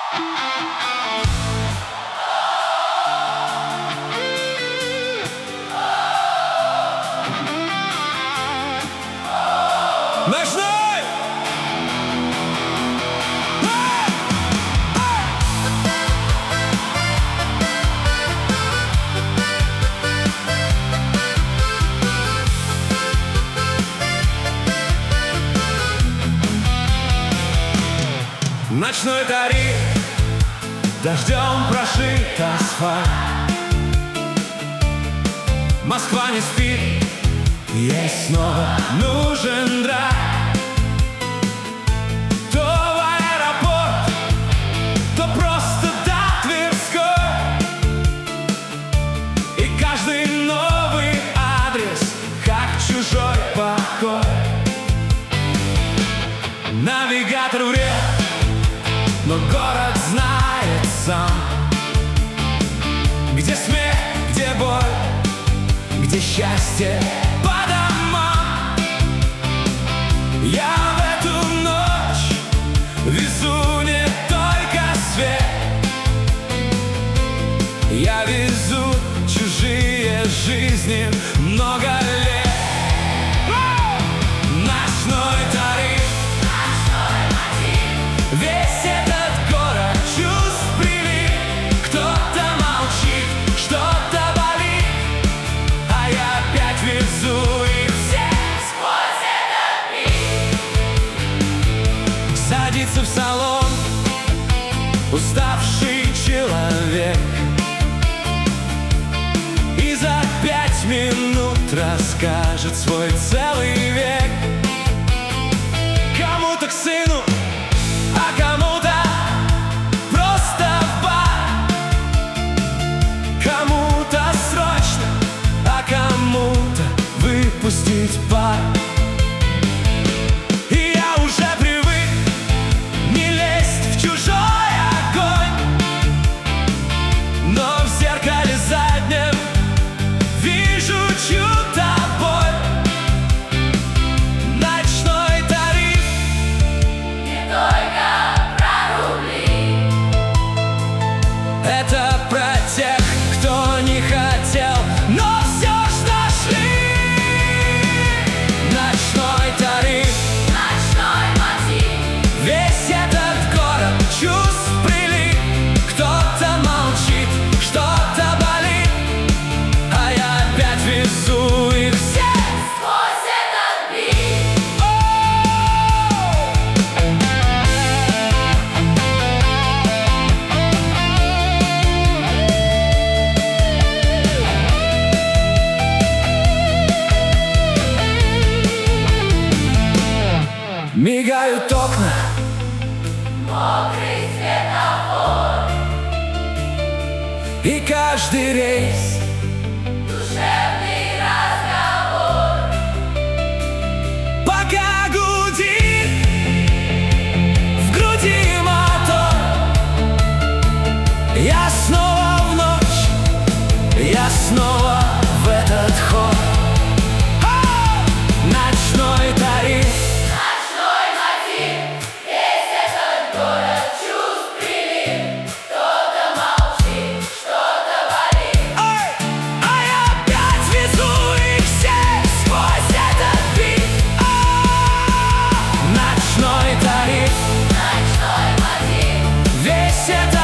Ночной! Ночной тариф, дождем прошит асфальт. Москва не спит, ей снова нужен драйв. То в аэропорт, то просто до Тверской. И каждый новый адрес, как чужой покой. Навигатор врет, но город знает сам, где смех, где боль, где счастье по домам. Я в эту ночь везу не только свет, я везу чужие жизни много лет. Ночной тариф, весь этот город чувств прилив. Кто-то молчит, что-то болит, а я опять везу их всех сквозь этот мир. Садится в салон уставший человек и за 5 минут расскажет свой целый век. Кому-то к сыну, а кому-то просто в бар. Кому-то срочно, а кому-то выпустить пар. И я уже привык не лезть в чужой огонь, но в зеркале заднем вижу чью-то боль. Ночной тариф не только про рубли, это про тех, кто не хотел, но все ж нашли. Ночной тариф, ночной мотив, весь этот город чувств прилив. Кто-то молчит, что-то болит, а я опять везу их всех сквозь этот мир. Мигают окна, мокрый светофор, и каждый рейс душевный разговор. Пока гудит в груди мотор, я снова в ночь, я снова в этот хор. Ночной тариф, ночной мотив, весь этот город чувств прилив. Кто-то молчит, что-то болит, а я опять везу их всех сквозь этот бит. Ночной тариф, ночной мотив, весь этот